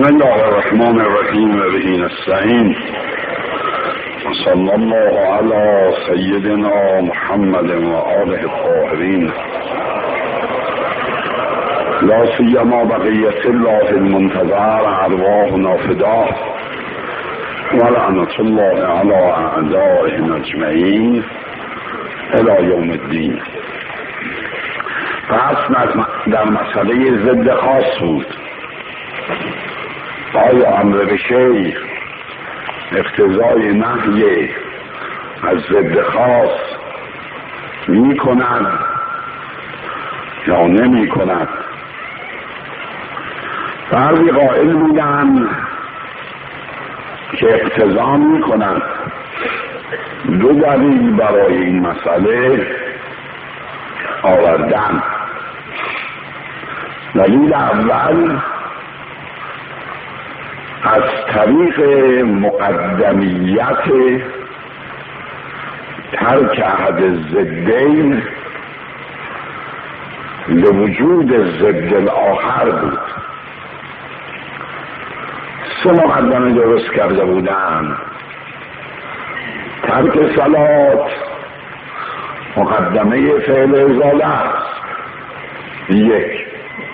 بسم الله الرحمن الرحیم و به نستعین صلی الله علی سیدنا محمد و آله الطاهرین لا سیما بقیت الله المنتظر ارواحنا فداه و لعنت الله علی اعدائهم اجمعین الی یوم الدین. پس در مسئله ضد خاص بود. آیا امر به شیء اقتضای نهی از ضد خاص می کند یا نمی کند؟ بعضی قائل بودند که اقتضا می کند. دو دلیل برای این مسئله آوردن. دلیل اول از طریق مقدمیت ترک احد الضدین لوجود ضد الاخر بود. سه مقدمه درست کرده بودند. ترک صلات مقدمه فعل ازاله است، یک.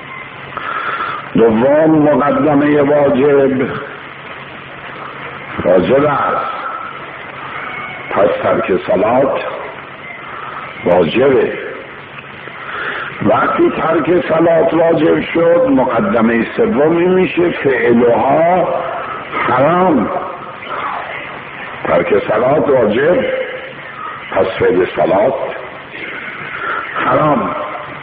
دوم مقدمه واجب است، پس ترک صلات واجبه. وقتی ترک صلات واجب شد مقدمه سومی میشه فعلها حرام. ترک صلات واجب، پس فعل صلات حرام.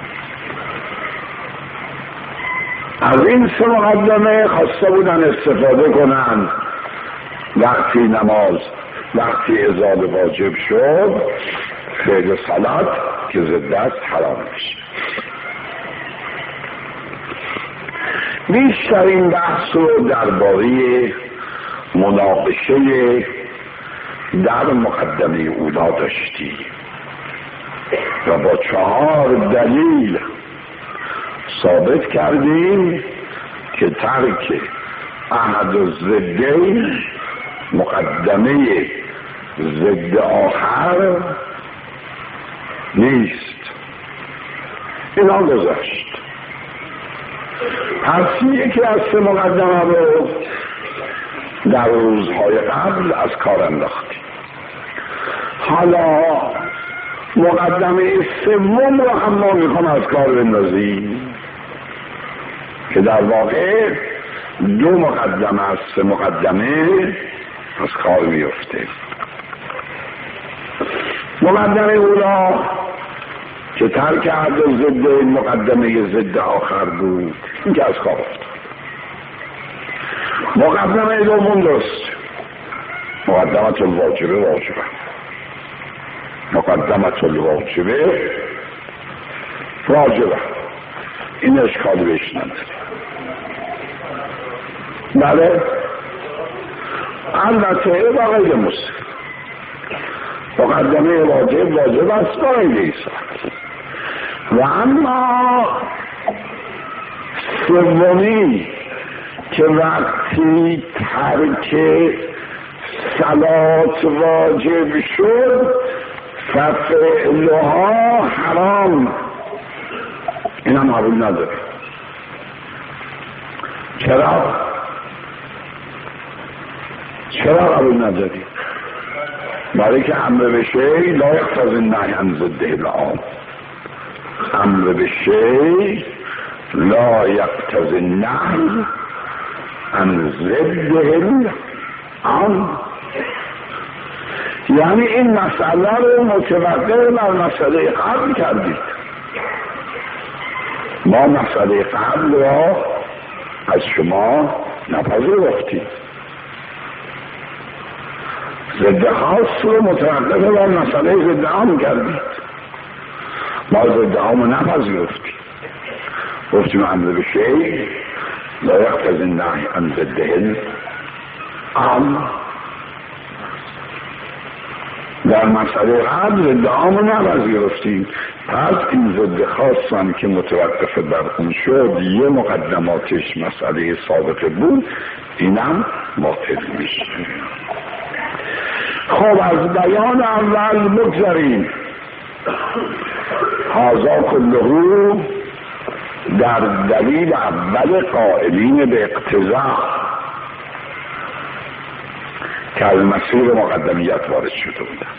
از این سه مقدمه خواسته بودن استفاده کنند. وقتی ازاله واجب شد فعل صلات که ضد است حرام میشه. بیشترین بحث رو درباره مناقشه در مقدمه اولا داشتیم و با 4 دلیل ثابت کردیم که ترک احد الضدین مقدمه ضد آخر نیست. اینا گذشت. پس یکی از سه مقدمه رو در روزهای قبل از کار انداختیم. حالا مقدمه سوم رو هم ما میخوام از کار بندازیم که در واقع 2 مقدمه از 3 مقدمه از کار میفته. مقدمه اولا که ترک احد ضد مقدمه ضد آخر بود، این که از کار افتاد. مقدمه دوم درست، مقدمت الواجبه مقدمت الواجبه واجبه. این اشکالی بهش نداره. بله، البته با غیر مسلم مقدمه واجب است با غیر ایسا. و اما سومی که وقتی ترک صلات واجب شد ففعلها حرام، این هم قبول نداره. چرا قبول نداری؟ برای که امر به شیء لا یقتضی النهی عن ضده العام. امر به شیء لا یقتضی النهی عن ضده العام. یعنی این مسئله رو متوقع بر مسئله قبل کردید. ما مسئله قبل را از شما نپذیرفتیم. ضد خاص رو متوقع بر مسئله ضد عام کردید. ما ضد عام رو نپذیرفتیم. گفتیم امر به شیء لا یقتضی النهی عن ضده العام. در مسئله قبل ضد عام نپذیرفتیم، پس این ضد خاصم که متوقف بر اون شد یه مقدماتش مسئله سابقه بود، اینم باطل میشه. خب از بیان اول بگذاریم. هذا کله در دلیل اول قائلین به اقتضا که از مسیر مقدمیت وارد شده بودن.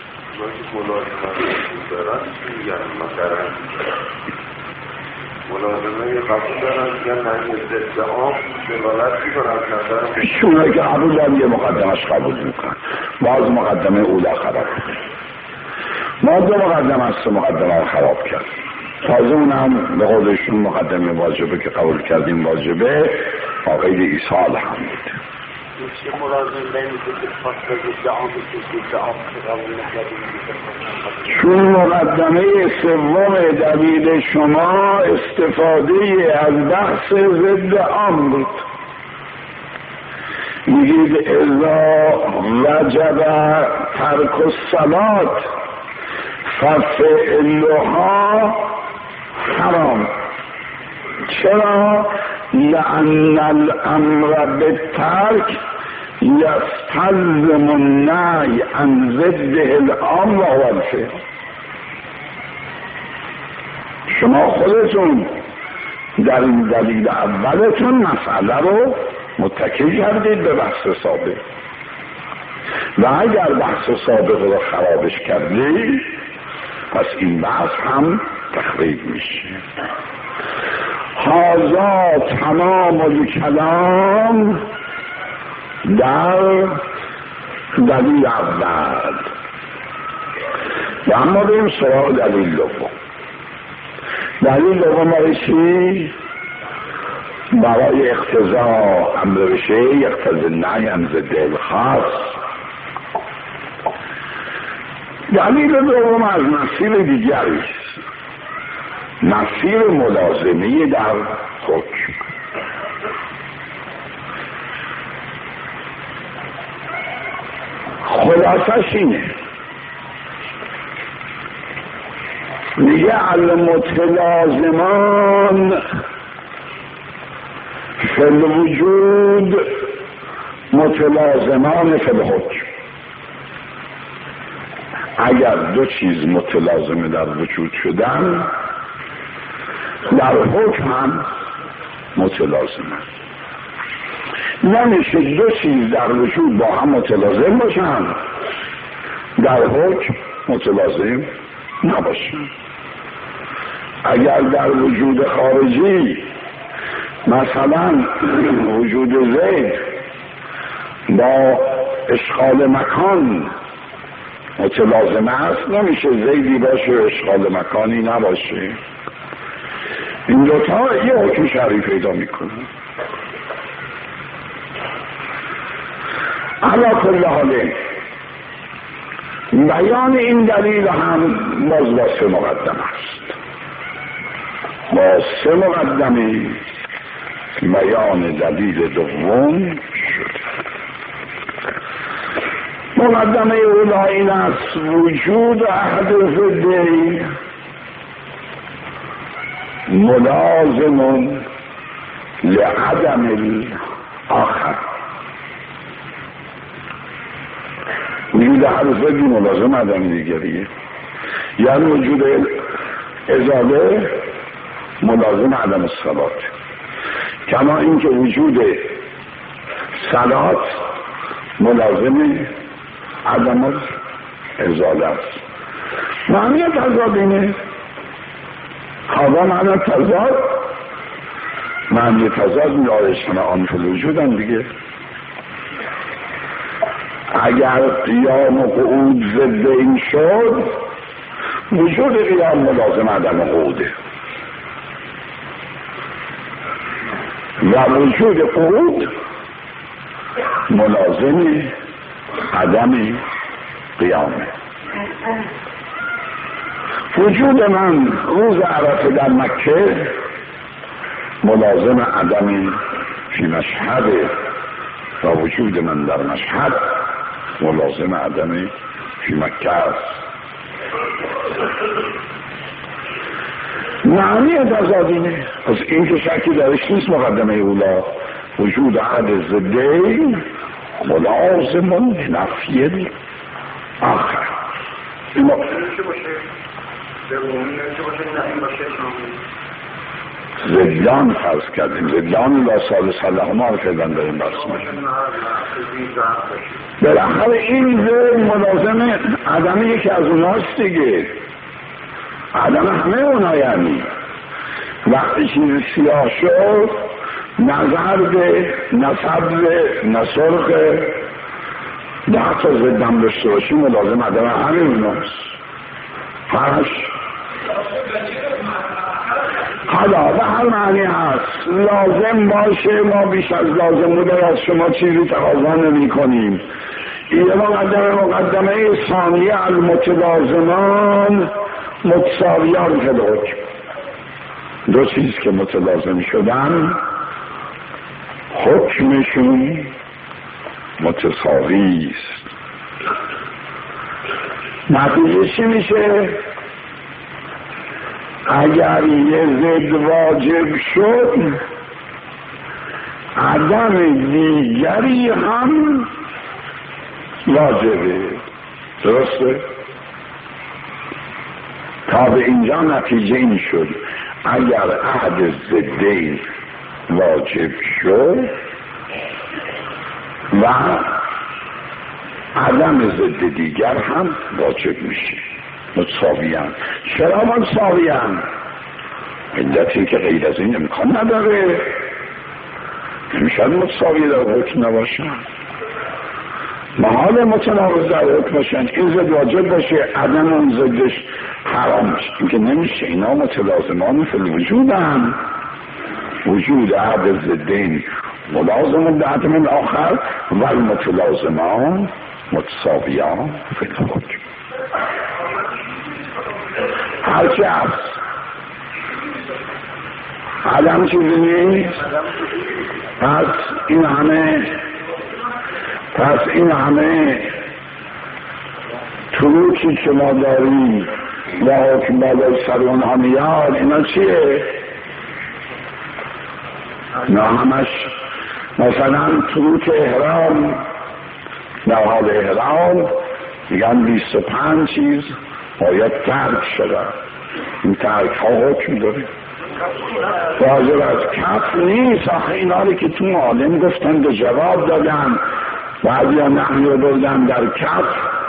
ملازمه قبول دارن میگن من ضد عام دلالتی کنن، شونه که قبول دارن یه مقدمش قبول میکنن، باز مقدمه اولا خراب ما دو مقدمه است، مقدمه خراب کرد. تازه اونم به قولشون مقدمه واجبه که قبول کردیم واجبه آقید ایصال هم بود. چه ملازم بینید که فصل ضد عام ضد عام قبول نکردیم؟ چون مقدمه سوم دلیل شما استفاده از بحث ضد عام بود. میگید اذا وجب ترک الصلاة ففعلها حرام. چرا؟ لأن الامر بالترک یستلزم النهی عن ضده العام و هو الفعل. شما خودتون در این دلیل اولتون مسئله رو متکی کردید به بحث سابق و اگر بحث سابق رو خرابش کردید پس این بحث هم تخریب میشه. هذا تمام الکلام در دلیل اول. و اما بریم سراغ دلیل دوم. دلیل دوم برای چی؟ برای اقتضا امر بشه یقتضی النهی عن ضده الخاص. دلیل دوم از مسیر دیگری است، مسیر ملازمه در حکم. خلاصش اینه، میگه المتلازمان فی الوجود متلازمان فی الحکم. اگر دو چیز متلازمه در وجود شدن در حکم هم متلازمه. نمیشه دو چیز در وجود با هم متلازم باشن در حکم متلازم نباشن. اگر در وجود خارجی مثلا وجود زید با اشغال مکان متلازمه است، نمیشه زیدی باشه و اشغال مکانی نباشه. این دوتا یه حکم شرعی پیدا میکنه. علی کل حال بیان این دلیل هم باز با سه مقدمه است. با سه مقدمه بیان دلیل دوم شد. مقدمه اولا این است وجود احد ضدین ملازم لعدم الاخر. وجود احد ضدی ملازم عدم دیگریه، یعنی وجود ازاله ملازم عدم الصلاة، کما اینکه وجود صلات ملازم عدم ازاله است. معنی تضاد اینه، هوا معنی تضاد، معنی تضاد میارشن آن فی الوجود هم دیگه. اگر قیام و قعود ضد این شد وجود قیام ملازم عدم قعوده و وجود قعود ملازم عدم قیامه. وجود من روز عرفه در مکه ملازم عدم فی مشهد و وجود من در مشهد ملازم عدم فی مکه است. معنی تضادینه، از این که شکی درش نیست. مقدمه اولا وجود عهد ضدین ملازم نفی آخر. نمیشه باشه به عمومی نمیشه باشه نه باشه زدان فرض کردیم، زدان لا سال صلح ما رو کردن داریم بحث میکنیم. بالاخره این زد ملازم عدم یکی از اوناست دیگه، عدم همه اونا. یعنی وقتی چیز سیاه شد نه زرده نه سبزه نه سرخه، 10 تا زدم داشته باشی ملازم عدم همه اوناست. حالا به هر معنی هست لازم باشه، ما بیش از لازم بوده از شما چیزی تقاضا نمی کنیم. این مقدمه ثانیه المتلازمان متساویان فی الحکم، دو چیز که متلازم شدن حکمشون متساوی است. نتیجه چی میشه؟ اگر یه ضد واجب شد عدم دیگری هم واجبه. درسته؟ تا به اینجا نتیجه این شد اگر عهد ضدین واجب شد و عدم ضد دیگر هم واجب میشه. متساویان. چرا متساویان؟ علت این که غیر از این امکان نداره، نمیشد متساوی در حکم نباشن. محال متناقض در حکم باشن، این ضد واجب باشه عدم اون ضدش حرام باشه، این که نمیشه. اینا متلازمان فی الوجودن. وجود عهد ضدین ملازم بعدم الاخر و المتلازمان متساویان فی الحکم. هرچی هست عدم چیزی نیست. پس این همه طروقی که ما داریم و حکم بالای سر اونها میاد، اینا چیه؟ اینا همش مثلا طروق احرام، در حال احرام میگن 25 چیز باید ترک شده. این ترک ها حکم داره. واجب از کف نیست. آخه اینا رو که تو معالم گفتن به جواب دادن، بعضی ها نحنی رو بردن در کف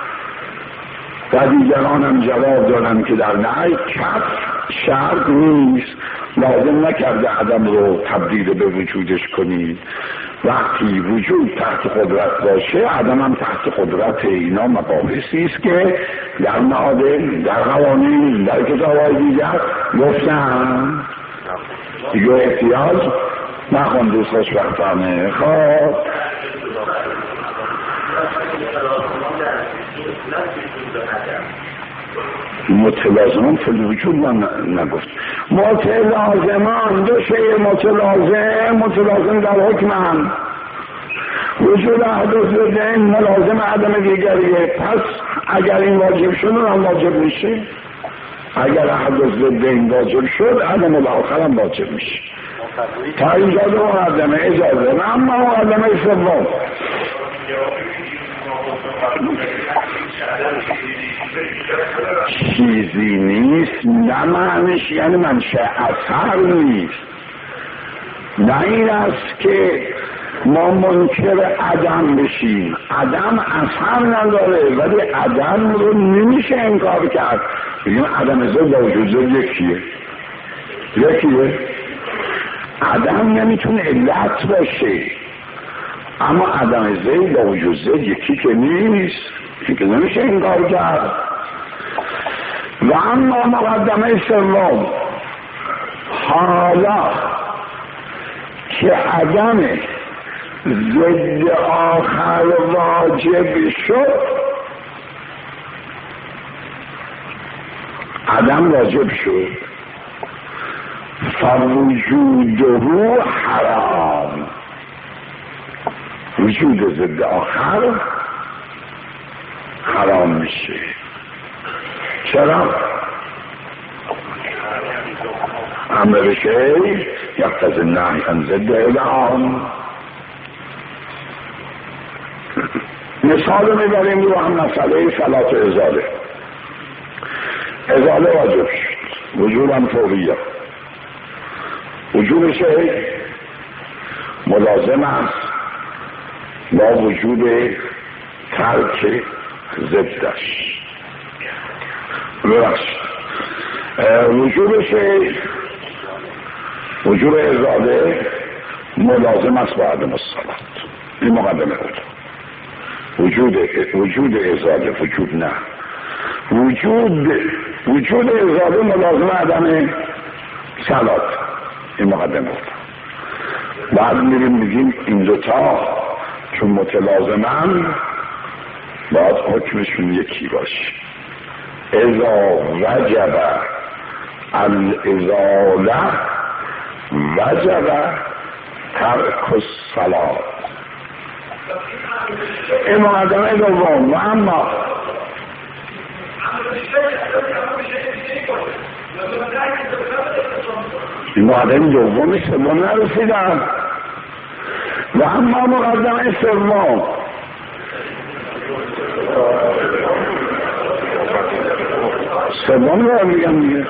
و دیگران هم جواب دادن که در نهی کف شرط نیست، لازم نکرده عدم رو تبدیل به وجودش کنید. وقتی وجود تحت قدرت باشه عدم هم تحت قدرت. اینا مباحثی است که در معادن، در قوانین، در کتاب‌های دیگر گفتن. دیگه احتیاج نخون دوست خوشبختانه. خب متلازمان فی الوجود من نگفت. متلازمان دو شیء متلازم در حکم هم. وجود عهد ضدین ملازم عدم دیگریه. پس اگر این واجب شد هم واجب میشه. اگر عهد ضدین واجب شد عدم الاخر هم واجب میشه. تا اینجا دو مقدمه اجازه. اما مقدمه سوم چیزی نیست، نه معنیش یعنی منشأ اثر نیست. نه این است که ما منکر عدم بشیم. عدم اثر نداره ولی عدم رو نمیشه انکار کرد. بگیم عدم ضد با وجود ضد یکیه. عدم نمیتونه علت باشه، اما عدم ضد با وجود ضد یکی که نیست، این که نمیشه انکار کرد. و اما مقدمه سوم، حالا که عدم ضد آخر واجب شد، عدم واجب شد، فوجوده حرام. وجود ضد آخر حرام میشه. چرا؟ امر به شیء یقتضی النهی عن ضده الان. مثال میبریم رو هم مسئله صلات ازاله. ازاله واجب شد، وجوبا فوریه. وجوب شیء ملازم است با وجوب ترک ضدش. وجوب شیء، وجوب ازاله ملازم است با عدم الصلات. این مقدمه بود. وجود ازاله، وجود نه، وجود ازاله ملازم عدم صلات. این مقدمه بود. بعد میریم میگیم این دوتا چون متلازمن باید حکمشون یکی باشه. اذا وجب الازاله وجب ترک الصلات. این مقدمه دوم. و اما این مقدمه دوم سوم نرسیدم. و اما مقدمه سوم رو میگم دیگه.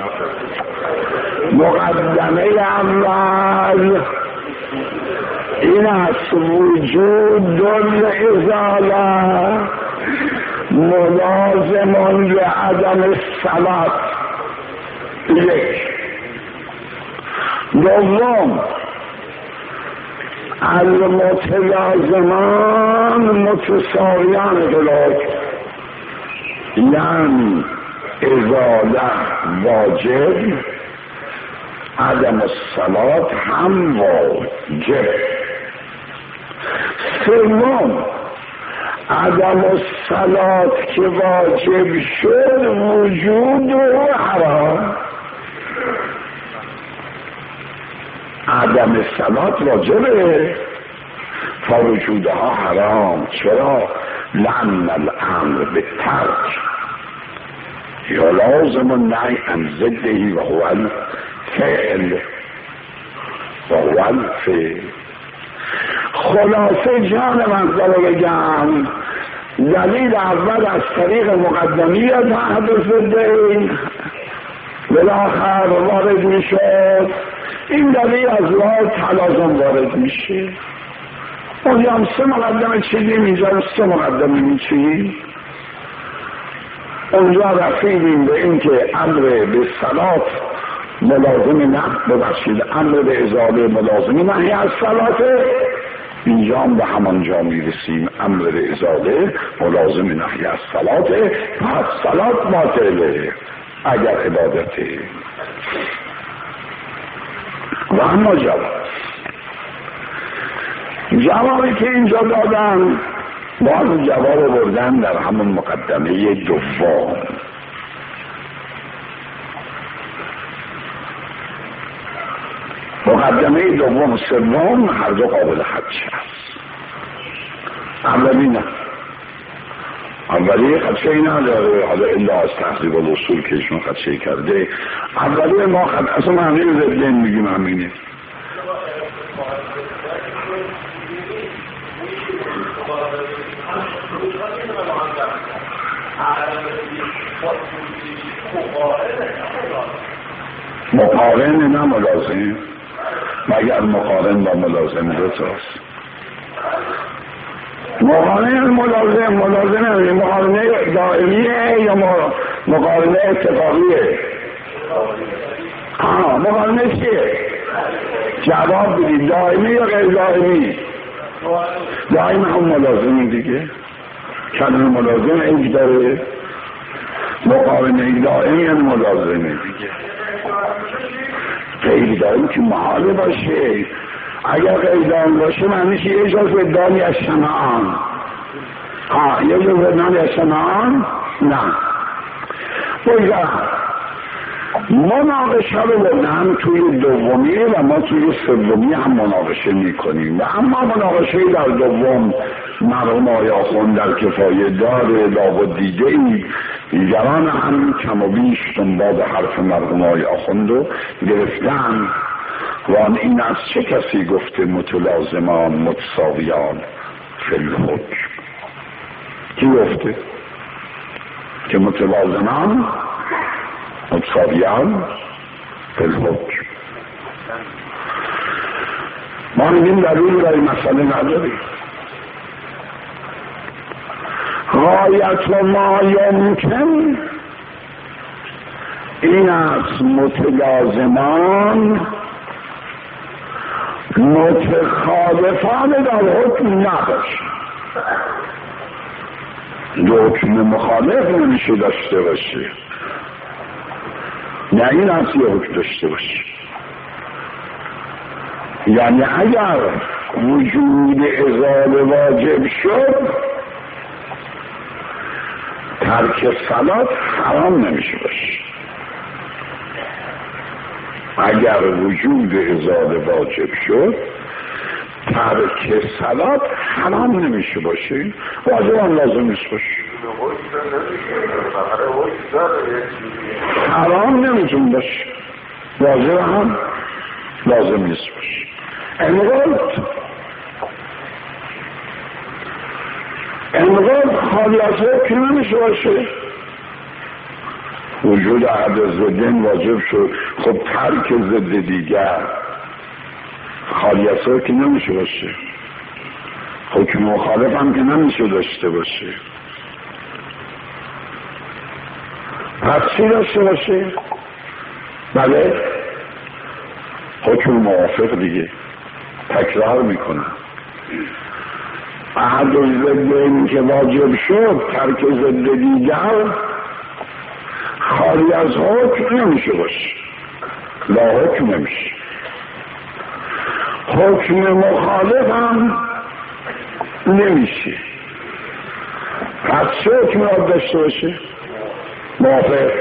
مقدمه اول این است وجود الازاله ملازم لعدم الصلات. یک. دوم المتلازمان متساویان بالحکم، یعنی ازاله واجب، عدم الصلات هم واجب. سوم عدم الصلات که واجب شد وجود و حرام. عدم الصلات واجبه فوجودها حرام. چرا؟ لأن الامر بالترک یا لازم النهی عن ضده و هو الفعل. خلاصه جان منظر رو بگم. دلیل اول از طریق مقدمیت حدث ضده بالاخر وارد میشد. این دلیل از راه تلازم وارد میشه. اونی هم سه مقدمه چیدیم، اینجا سه مقدمه میچیم. اونجا رسیدیم به این که امر به صلات ملازم نه، ببخشید امر به ازاله ملازم نهی از صلاته. اینجا هم به همان جا میرسیم امر به ازاله ملازم نهی از صلاته. پس صلات باطله اگر عبادته. و اما جوابی که اینجا دادن باز جواب بردن در همون مقدمه دوم. مقدمه دوم و سوم هر دو قابل حدش هست. اولی نه، اولی خدشه نداره، حالا الا از تحضیب الاصول که ایشون خدشه کرده. اولی ما اصلا معنی زدین میگیم همینه. مقارن نه ملازم، مگر مقارن با ملازم دوتاست. مقارنه دائمیه یا مقارنه اتفاقیه؟ مقارنه چیه؟ جواب بدید، دائمی یا غیر دائمی؟ دائم هم ملازمه دیگه. کلمه ملازم ایج داره. مقارنه دائمی هم ملازمه دیگه. غیر دائمی که محاله باشه. اگر غیر دائمی باشه معنیش یه جزء دانی از شمعان. یه جزء دانی از شمعان؟ نه. بگذارم مناقشه رو بردن توی دومی و ما توی سومی هم مناقشه میکنیم و اما مناقشه در دوم مرحوم آقای آخوند در کفایه داره لابد دیده ای دیگران هم کم و بیش دنبال حرف مرحوم آقای آخوند رو گرفتن و این از چه کسی گفته متلازمان متساویان فی الحکم؟ کی گفته که متلازمان متساویان فی الحکم؟ ما میگیم دلیل برای مسئله نداریم. غایت و ما یمکن این از متلازمان متخالفان در حکم نباشه. حکم مخالف نمیشه داشته باشه، نه این از یه حکم داشته باشه. یعنی اگر وجود ازاله واجب شد ترک صلات حرام نمیشه باشه. اگر وجود ازاله واجب شد ترک صلات حرام نمیشه باشه، واجب هم لازم نیست باشه، حرام نمیتون باشه، واجب هم لازم نیست باشه. انقدر خالی از حکم نمیشه باشه. وجود احد ضدین واجب شد، خب ترک ضد دیگر خالی از حکم نمیشه باشه، حکم مخالف هم که نمیشه داشته باشه. پس چی داشته باشه؟ بله حکم موافق دیگه. تکرار میکنم، احد ضدین که واجب شد ترک ضد دیگر خالی از حکم نمیشه باشه، لا حکم نمیشه. حکم مخالف هم نمیشه. پس چه حکم را داشته باشه؟ موافق.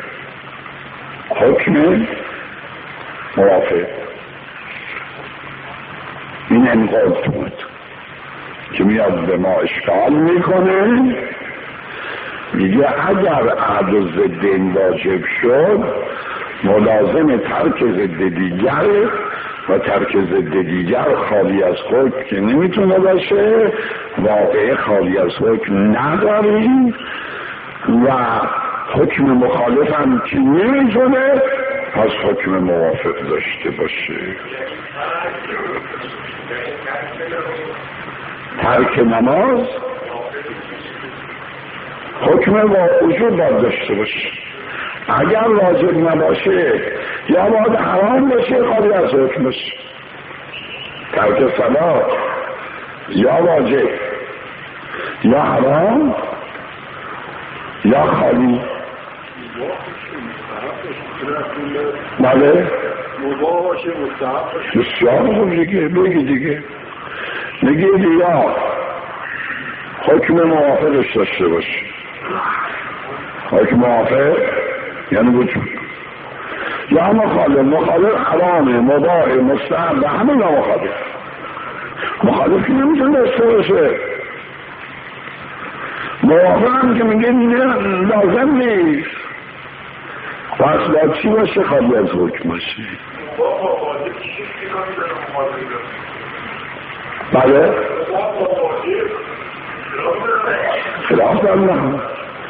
حکم موافق. این انقاض بود که میاد به ما اشکال میکنه، میگه اگر احد ضدین واجب شد ملازم ترک ضد دیگر و ترک ضد دیگر خالی از حکم که نمیتونه باشه، واقع خالی از حکم نداریم و حکم مخالف هم که نمیتونه پس حکم موافق داشته باشه. ترک نماز حکم وجوب باید داشته باشه. اگر واجب نباشه یا باید حرام باشه خالی از حکم باشه. ترک صلات یا واجب یا حرام یا خالی. بله بسیار خوب دیگه. بگی دیگه یا حکم موافقش داشته باشه. حکم موافق یعنی وجود، یا مخالف حرامه مباح مستحب همه یا مخالف که نمیتونه داشته باشه. موافق هم که میگه لازم نیست، پس باید چی باشه؟ خالی از حکم باشه. بله خلاف دارم.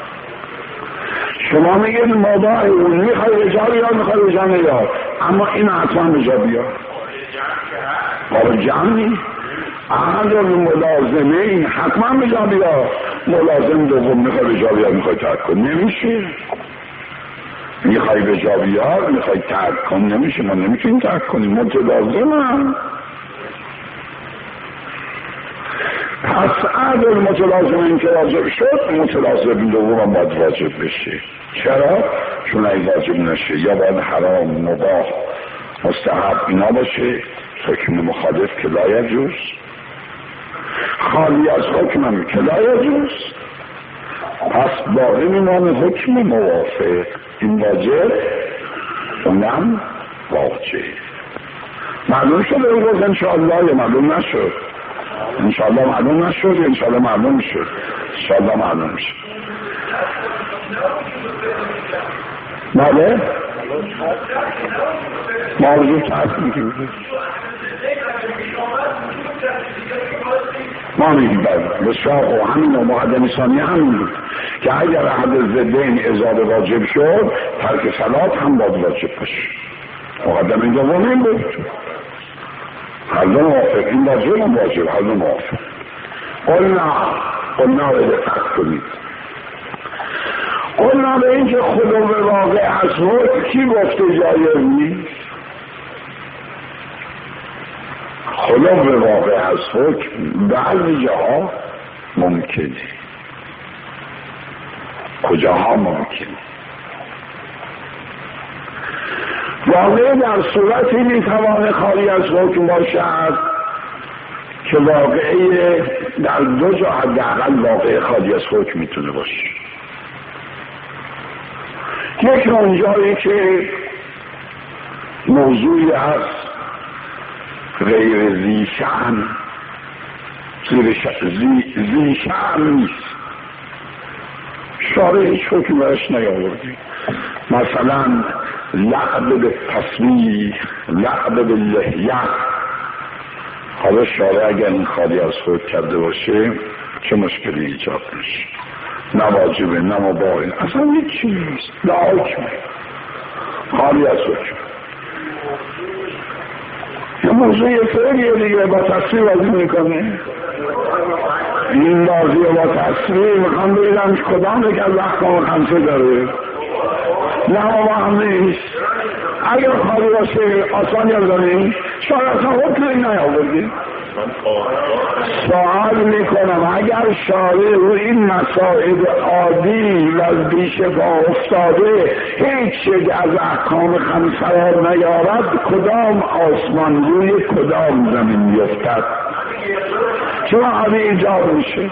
شما میگید مباح اون میخوای رجا بیار میخوای رجا نیار، اما این حتما رجا بیار. بابا جمعی احد ملازمه این حتما رجا بیار. ملازم دوم میخوای رجا بیار میخوای ترک کن، نمیشه. میخوای رجا بیار میخوای ترک کن، نمیشه. ما نمیتونیم ترک کنیم، متلازم هم. پس عدل متلازم این که واجب شد متلازم دوم هم باید واجب بشه. چرا؟ چون اگه واجب نشه یا باید حرام مباح مستحب اینا باشه، حکم مخالف که لا یجوز، خالی از حکم هم که لا یجوز. پس باقی میمانه حکم موافق. این واجب اونم واجب. معلوم شد امروز انشاءالله یا معلوم نشد؟ انشاءالله معلوم نشد یا انشاءالله معلوم شد؟ انشاءالله معلوم شد. بله؟ موضوع تحت میکنیم ما میگیم بسیار و همین و مقدم ثانی همین بود که اگر احد ضدین اضافه واجب شد ترک صلات هم باید واجب باشه. مقدم دوم این بود. هر دو موافق، این واجب هم واجب، هر دو موافق. قلنا رو دقت کنید. قلنا به این که خدا به واقع از حکم کی گفته جایز نیست؟ خدا به واقع از حکم بعضی جاها ممکنه. کجاها ممکنه؟ واقع در صورتی میتوانه خالی از حکم باشد که واقعی در دو جا حداقل واقع خالی از حکم میتونه باشه. یک اونجایی که موضوعی هست غیر ذی شأن، ذی شأن نیست، شارع هیچ حکمی برش نیاوردی، مثلا لعب به تصویح، لعب به لحیه. حالا شارع اگر این خالی از حکم کرده باشه چه مشکلی ایجاد میشه؟ نه واجبه نه مباحه، اصلا هیچ چیز نیست، لا حکمه، خالی از حکم. یه موضوع فعلیه دیگه، با تصویر بازی میکنه. این بازی با تصویر میخوام بگیرم که کدام که از احکام خمسه داره، نه با هم نیست. اگر خالی باشه آسان یادانیم شاید اصلا حکمی نیاوردیم. سوال میکنم اگر شارع رو این مسائل عادی و از بیش با افتاده هیچ چیز از احکام خمسه را نیارد، کدام آسمان روی کدام زمین میفتد؟ چون عادی ایجاد میشه.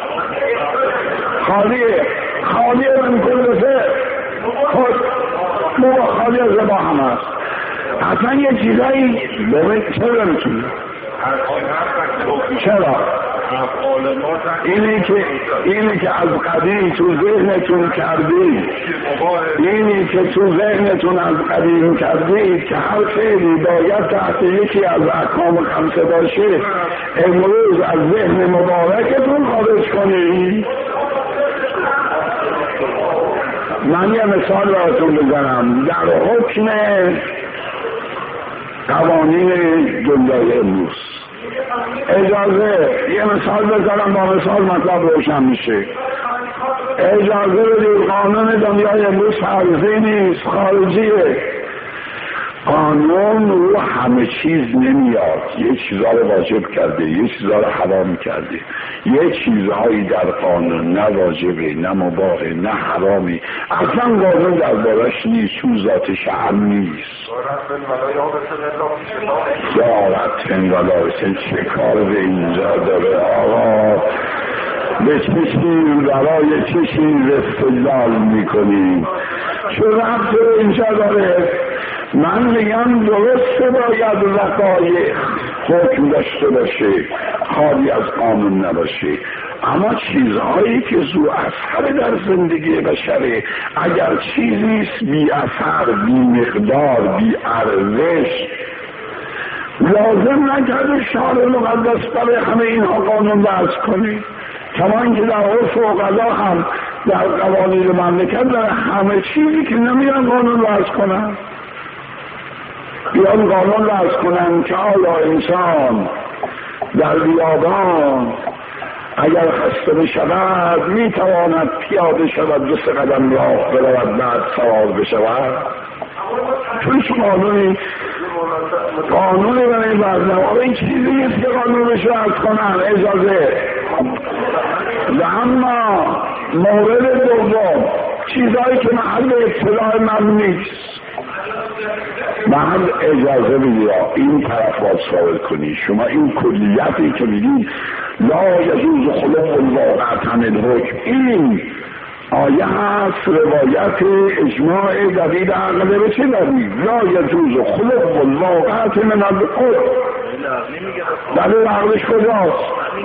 خالی من کلفه خود خالی از با هم هست. اصلا یه چیزایی ببین چرا میتونه؟ چرا؟ اینی که از قدیم تو ذهنتون کردید، اینی که تو ذهنتون از قدیم کردید که هر فعلی باید تحت یکی از احکام خمسه باشه، امروز از ذهن مبارکتون خارج کنید. من یه مثال براتون بزنم. در حکم قوانین دنیای امروز اجازه، یه مثال بزنم با مثال مطلب روشن میشه. اجازه بدید، قانون دنیای امروز فرضی نیست، خارجیه. قانون رو همه چیز نمیاد، یه چیزها رو واجب کرده، یه چیزها رو حرام کرده. یه چیزهایی در قانون نه واجبه نه مباحه نه حرامی، اصلا قانون در بارش نیست، چون ذات شأن نیست. دارت انگلاسه چه کار به اینجا داره آقا؟ به چه چیز برای چه چیز استدلال میکنیم؟ چه ربط به اینجا داره؟ من میگم درسته باید وقایع حکم داشته باشه، خالی از قانون نباشه، اما چیزهایی که ذو اثر در زندگی بشره، اگر چیزیست بی اثر، بی مقدار، بی ارزش، لازم نکرده شارع مقدس برای همه اینها قانون وضع کنه. کما اینکه در عرف و قضا هم در قوانین مملکت داره همه چیزی که نمیان قانون وضع کنن، بیان قانون وضع کنن که آیا انسان در بیابان اگر خسته بشود میتواند پیاده شود، 2 قدم راه برود بعد سوار بشود. تویش قانونی برای برنامه آره این چیزی نیست که قانونش وضع کنن، اجازه. و اما مورد دوم، چیزهایی که محل اطلاع من نیست، من اجازه بگیر این طرف باید ثابت کنی. شما این کلیتی که میگید لا یجوز خلق الواقع عن الحکم، این آیه هست روایت اجماع دلیل عقل به چه دلیل؟ لا یجوز خلق الواقعات من القدر. دلیل عقلش کجاست؟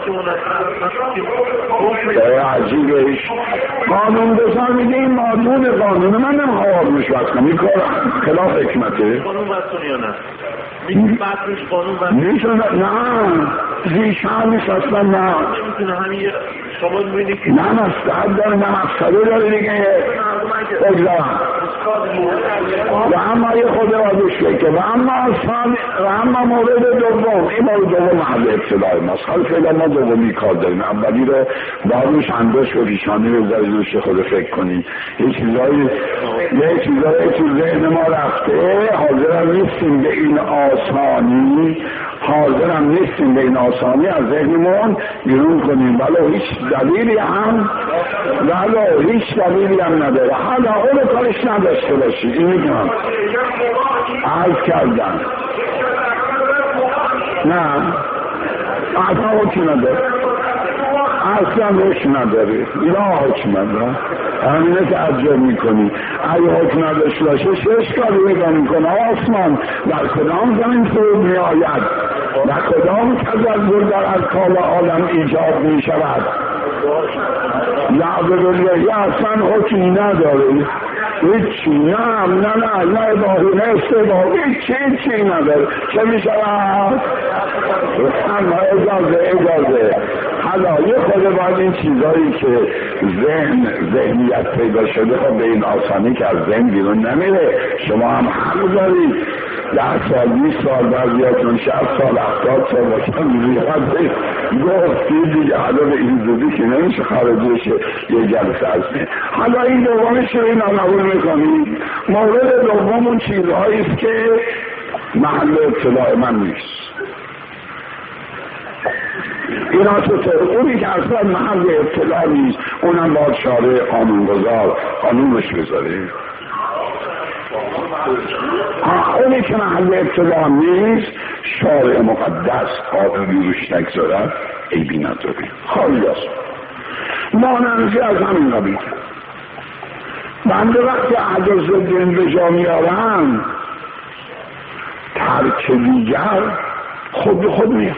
عجیبش قانون بسار میگه این مادون قانون من نمیخواد مشوت کنم، این کار خلاف حکمته. قانون بستون یا نه؟ میگه بستونش قانون بستون میشون نه زیشان نیست اصلا. نه نمیتونه همین شما میبینید که نه مستحب داره، نه مقصده داره دیگه بگذارم. و اما یه خود را دوشه که و اما مورد دوم، این مورد دوم محل ابتدای ماست. حال فعلا ما دومی کار داریم، اولی رو باروش انداش و پیشانی بگذارید روش خود فکر کنید. یه چیزایی تو ذهن ما رفته، حاضرم نیستیم به این آسانی از ذهنمون بیرون کنیم، ولو هیچ دلیلی هم نداره. حالا اون کارش نداشته باشید. این میگم عرض کردم نه اصلا حکم نداره، اصلا حکم نداره، اینا حکم نداره. همینه تعجب میکنی اگه حکم نداشته باشه شش کاری پیدا میکنه. آسمان در کدام زمین فرود میآید و کدام تجزر در ارکان عالم ایجاد میشود. لعبدالله اصلا حکمی نداره، هیچی. نه اداهی، نه استداهی، هیچی نداره. چه میشود؟ اجازه حالا یه خود باید این چیزایی که ذهنیت پیدا شده خب به این آسانی که از ذهن بیرون نمیره. شما هم حق دارید 10 سال 20 سال بعضیاتون 60 سال 70 سال باشن زیاد گفتی دیگه. حالا به این زودی که نمیشه خارجش یه جلسه از نه. حالا این دومش رو این قبول میکنید. مورد دوم اون چیزهایی است که محل اطلاع من نیست. اینا چطور؟ اونی که اصلا محل اطلاع نیست اونم باید شارع قانونگذار قانونش بذاره. اونی که محل اطلاع نیست شارع مقدس قانونی روش نگذارد عیبی نداره، خالی است. ماننزی از همین قبیل. بنده وقتی عجز دین به جا میارم ترک دیگر خود به خود میاد.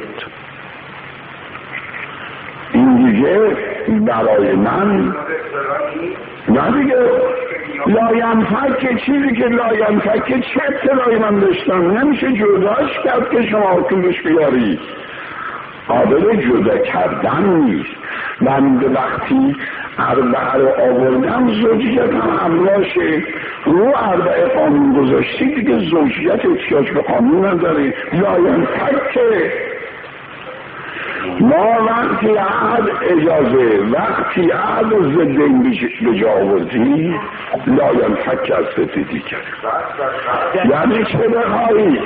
این دیگه برای من نه دیگه لاینفک، چیزی که لاینفک چه اطلاعی من داشتم نمیشه جداش کرد که شما حکمش بیاری. قابل جدا کردن نیست. من وقتی اربعه رو آوردم زوجیت هم املاشه رو اربعه قانون گذاشتی دیگه زوجیت احتیاج به قانون نداره. لاینفک ما وقتی عهد اجازه وقتی عهد و ضدین به جا آوردی لاینفک از ضدی کرد. یعنی چه بخواهی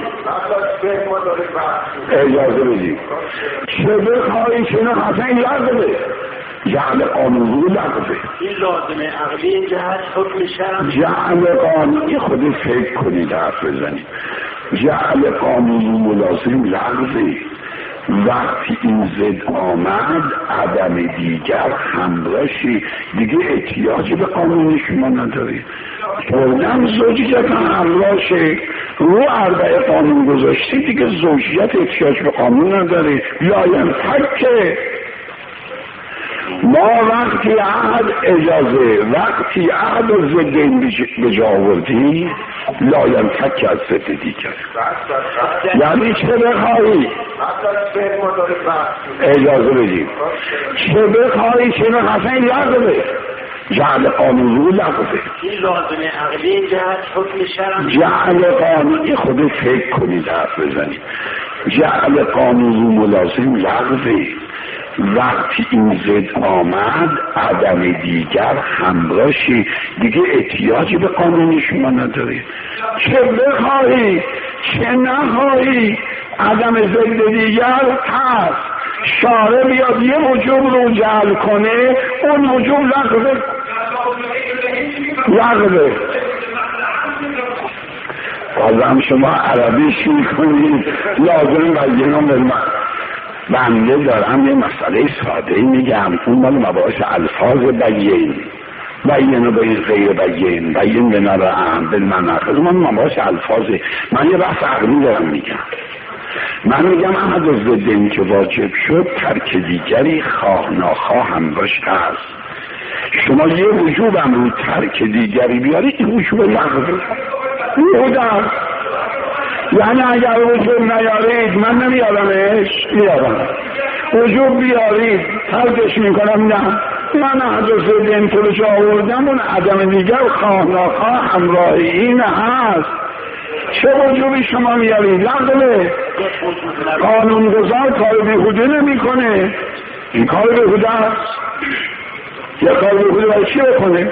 اجازه بدی، چه بخواهی چه نه حسن لغوه، جعل قانون رو لغوه. این لازمه عقلی این جهت حکم شرم جعل قانونی خود فکر کنید حرف بزنید. جعل قانون ملازم لغوه. وقتی این ضد آمد عدم دیگر همراهی دیگه احتیاجی به قانون شما نداری. بردم زوجیت همراهی رو اربعه قانون گذاشتی دیگه زوجیت احتیاج به قانون نداری. لاینفک ما وقتی عهد اجازه وقتی عهد و ضدین به جا آوردی لاینفک از ضد دیگر. یعنی چه بخواهی اجازه بدیم، چه بخواهی چه نخواهی لغوه. جعل قانون رو لغوه. این لازمه عقلی این جهت حکم شرم جعل قانونی خود فکر کنید حرف بزنید. جعل قانون رو ملازم لغوه. وقتی این ضد آمد عدم دیگر همراهی دیگه احتیاجی به قانون شما نداری. چه بخواهی چه نخواهی عدم ضد دیگر هست. شارع بیاد یه وجوب رو جعل کنه اون وجوب لغوه. بازم شما عربیش میکنید لازم بگیرم به من. بنده دارم یه مسئله ساده میگم، اون مال مباحث الفاظ بیین. بین به این غیر بین به نرعن بالمناخذ. من باشه الفاظه، من یه بحث عقلی دارم میگم. من میگم احد از ضدین که واجب شد ترک دیگری خواه ناخواه هم باش هست. شما یه وجوب هم رو ترک دیگری بیارید، این وجوب لغوه بودم. یعنی اگر وجوب نیارید من نمیارمش، میارم. وجوب بیارید ترکش میکنم، نه من حدث دین تو رو جا آوردم، اون عدم دیگر خواه ناخواه همراه این هست. چه وجوبی شما میارید؟ لغوه. قانونگذار کار بیهوده نمیکنه، این کار بیهوده است. یا کار بیهوده برای چی بکنه؟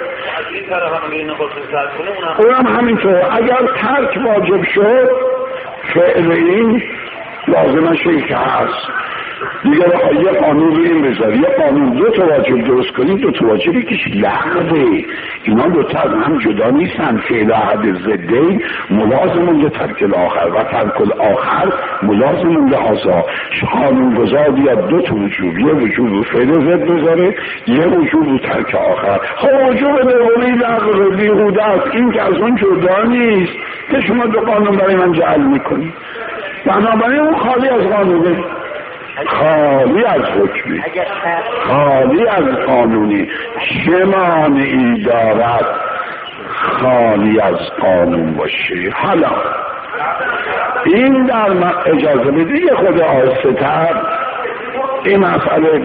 اونم همینطور. اگر ترک واجب شد فعل این لازمش این که هست دیگه. بخواه یه قانون رو این بذاری، یه قانون دو تا واجب درست کنید، دو تا واجب یکیش لغوه. اینا دو تا هم جدا نیستن. فعل احد ضدین ملازم به ترک الاخر و ترک الاخر ملازم به هذا. قانون گذار بیاد دو تا وجوب، یه وجوب رو فعل ضد بذاره، یه وجوب رو ترک آخر. خب وجوب دومی لغوه بیهوده است، این که از اون جدا نیست که شما دو قانون برای من جعل میکنید. بنابراین اون خالی از قانونه، خالی از حکمی، خالی از قانونی. چه مانعی دارد خالی از قانون باشه؟ حالا این در اجازه بدید خود آستر این مسئله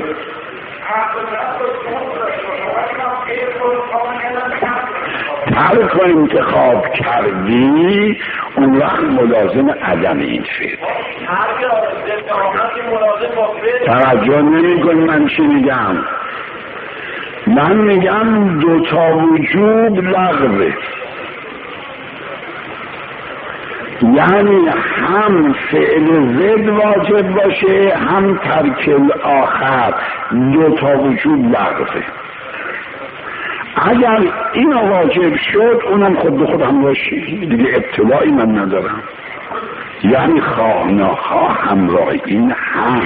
ترک و انتخاب کردی، اون وقت ملازم عدم این فعل. توجه نمی کنی من چی میگم؟ من میگم دوتا وجوب لغوه، یعنی هم فعل ضد واجب باشه هم ترک الاخر، دوتا وجوب لغوه. اگر این واجب شد اونم خود به خود هم باشه دیگه، ابتلاعی من ندارم. یعنی خواه ناخواه همراه این هم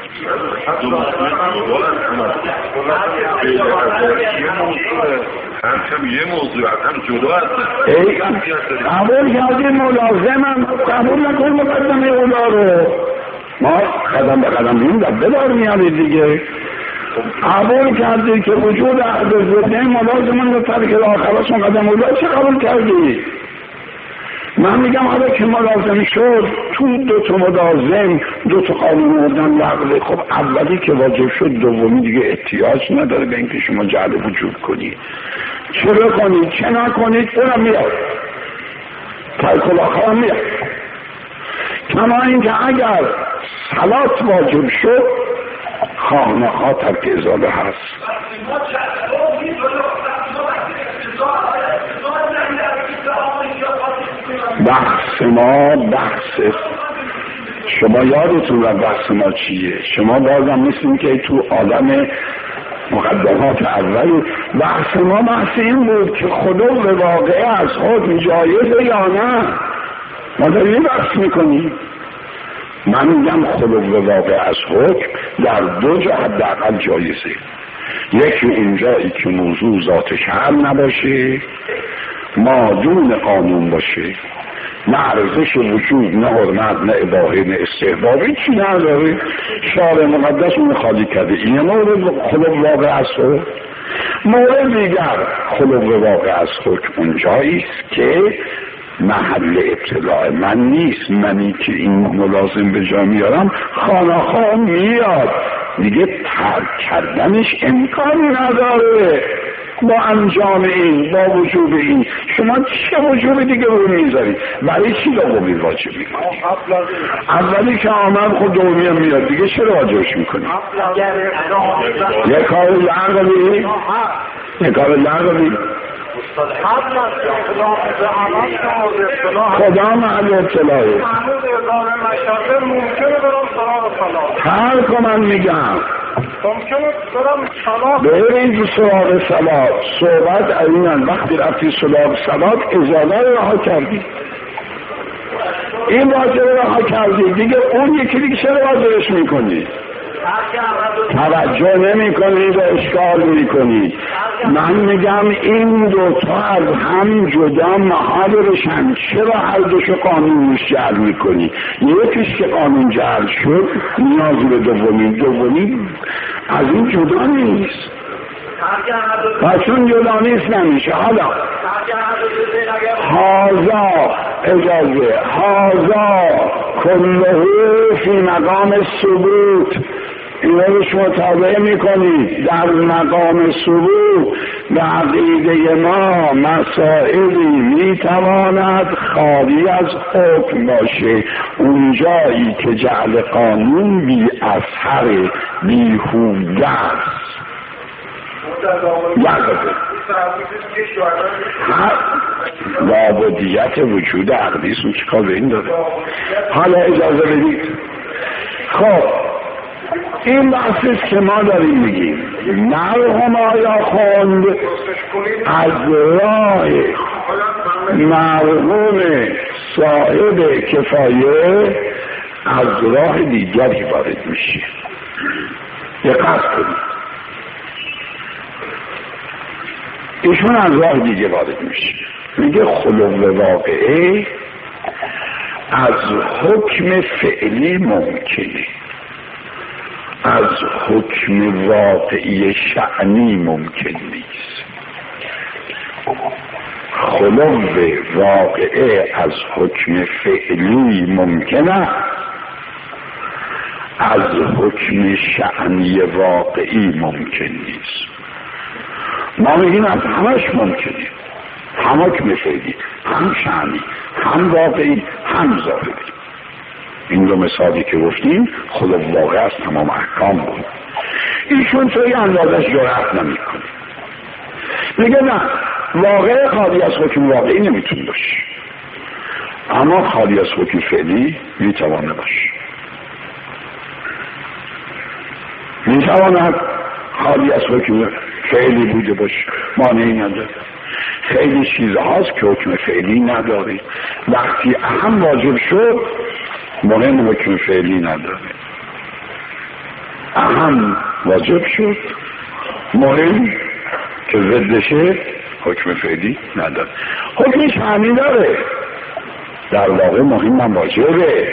یه موضوع هم جدا هست. قبول کردیم ملازمم، قبول نکنیم مقدمه اولا رو. ما قدم به قدم این دبه دار میارید دیگه. قبول کردی که وجود احد ضدین ملازمون به ترک الاخر قدم اولا. چه قبول کردی؟ من میگم حالا که ملازم شد تو دو تا ملازم دو تا قانون آوردن لغوه. خب اولی که واجب شد دومی دیگه احتیاج نداره به اینکه شما جعل وجود کنید. چه بکنید چه نکنید اونم میاد، ترک الاخر هم میاد. کما اینکه اگر صلات واجب شد خواه نخواه ترک ازاله هست. بحث ما بحث شما یادتون را بحث ما چیه؟ شما بازم مثل که تو عالم مقدمات اول بحث ما بحث این بود که خلو به واقعه از خود جایزه یا نه. ما داریم بحث میکنیم. من میگم خلو به واقعه از حکم در دو جا حداقل جایزه. یکی اونجایی که موضوع ذات شرع نباشه، مادون قانون باشه، نه ارزش وجود، نه حرمت، نه اباحه، نه استحباب، هیچی نداره. شارع مقدس اون خالی کرده. این مورد خلو واقع از حکم. مورد دیگر خلو واقع از حکم اونجایی است که محل ابتلاع من نیست. منی که این ملازم به جا میارم خانه میاد دیگه، ترک کردنش امکان نداره با انجام این، با وجود این. شما چه وجود دیگه رو میذارید؟ برای چی دومی واجب میکنید؟ اولی که آمد خود دومی هم میاد دیگه، چرا واجبش میکنید؟ یه کار لغوی، یه کار لغوی. خدا محل ابتلاعه. هر که من میگم برید سراغ صلات. صحبت اینن وقتی رفتی سراغ صلات ازاله رها کردی، این واجب رها کردی دیگه، اون یکی دیگه چرا واجبش میکنی؟ توجه نمی کنید و اشکال می کنید. من میگم این دوتا از هم جدا محال بشن. چرا هر دوشو قانونش جعل میکنی؟ یکیش که قانون جعل شد نیازی به دومی از این جدا نیست. پسون جدا نیست نمیشه. حالا هازا اجازه هازا کله فی مقام ثبوت، اینا رو متابعه میکنید. در مقام ثبوت به عقیده ما مسائلی میتواند خالی از حکم باشه، اونجایی که جعل قانون بی اثر بیهوده است. لابدیت وجود عقلیسون چه کار به این داره؟ حالا اجازه بدید. خب این بحثیست که ما داریم میگیم مرحوم آیا خوند از راه مرحوم صاحب کفایه از راه دیگری وارد میشه. دقت کنید، ایشون از راه دیگه وارد میشه. میگه خلو واقعه از حکم فعلی ممکنه، از حکم واقعی شأنی ممکن نیست. خلو واقعه از حکم فعلی ممکنه، از حکم شأنی واقعی ممکن نیست. ما میگیم از همش ممکنه، هم حکم فعلی، هم شأنی، هم واقعی، هم ظاهری. این دو مثالی که گفتیم خود واقع از تمام احکام بود. ایشون توی اندازش جرأت نمیکنه، میگه نه، واقع خالی از حکم واقعی نمیتونه باشه، اما خالی از حکم فعلی میتوانه باشه. میتواند خالی از حکم فعلی بوده باشه، مانعی نداره. خیلی چیزهاست که حکم فعلی نداره، وقتی اهم واجب شد مهم حکم فعلی نداره. اهم واجب شد مهم که ضدشه حکم فعلی نداره. حکم شأنی داره، در واقع مهم هم واجبه،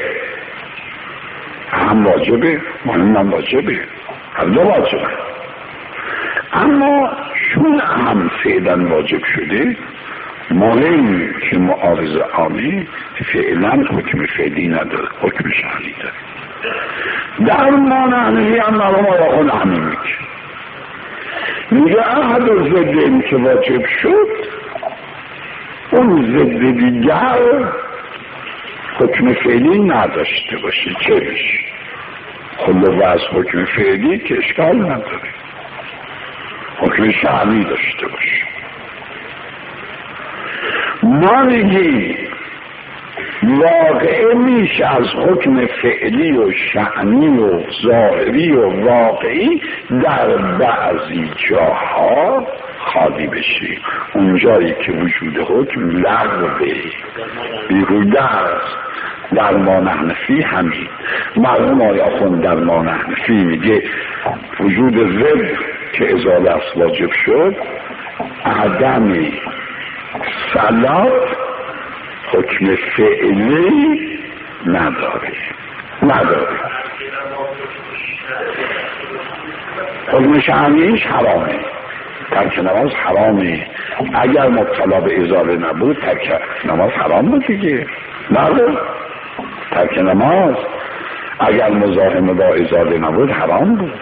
اهم واجبه، مهم هم واجبه، هر دو واجبه. اما چون اهم فعلا واجب شده، مهم که معارض عامی فعلا حکم فعلی نداره، حکم شأنی داره. در مانعنی هم مرحوم آیا خود همین میگه احد و ضد این که واجب شد، اون ضد دیگر حکم فعلی نداشته باشه. چه بشه؟ خلو از حکم فعلی که اشکال نداره، حکم شأنی داشته باشه. ما میگیم واقعه میشه از حکم فعلی و شأنی و ظاهری و واقعی در بعضی جاها خالی بشه، اونجایی که وجود حکم لغوه، بیهوده است. در ما نحنفی همین مرحوم آیا خون در ما نحنفی میگه وجود ضد که ازاله است واجب شد، عدم صلات حکم فعلی نداره. حکم شأنیش حرامه، ترک نماز حرامه. اگر مبتلا به ازاله نبود ترک نماز حرام بود دیگه. نه، ترک نماز اگر مزاحم با ازاله نبود حرام بود.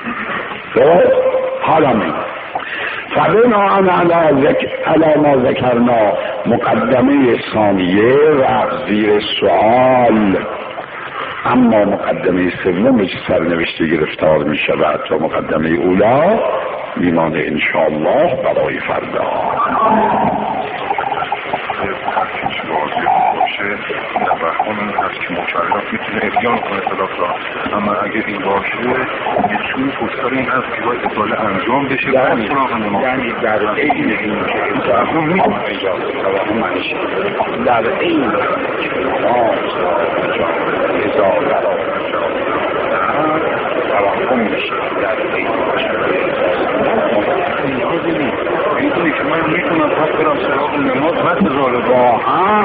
حالا می فبناء علی ما ذکرنا مقدمه ثانیه و زیر سوال، اما مقدمه سوم که سرنوشته گرفتار می شود و مقدمه اولا میمانه انشاءالله برای فردا. نبرخون هست که مشاهدات میتونه ابیان کنه خلاف را، اما اگر این باشه یکشون پوستار این هست که باید اطلاع انجام بشه یعنی در این که توهم میتونه اجازه توهم منشه در این نماز ازاله را توهم میشه در این آه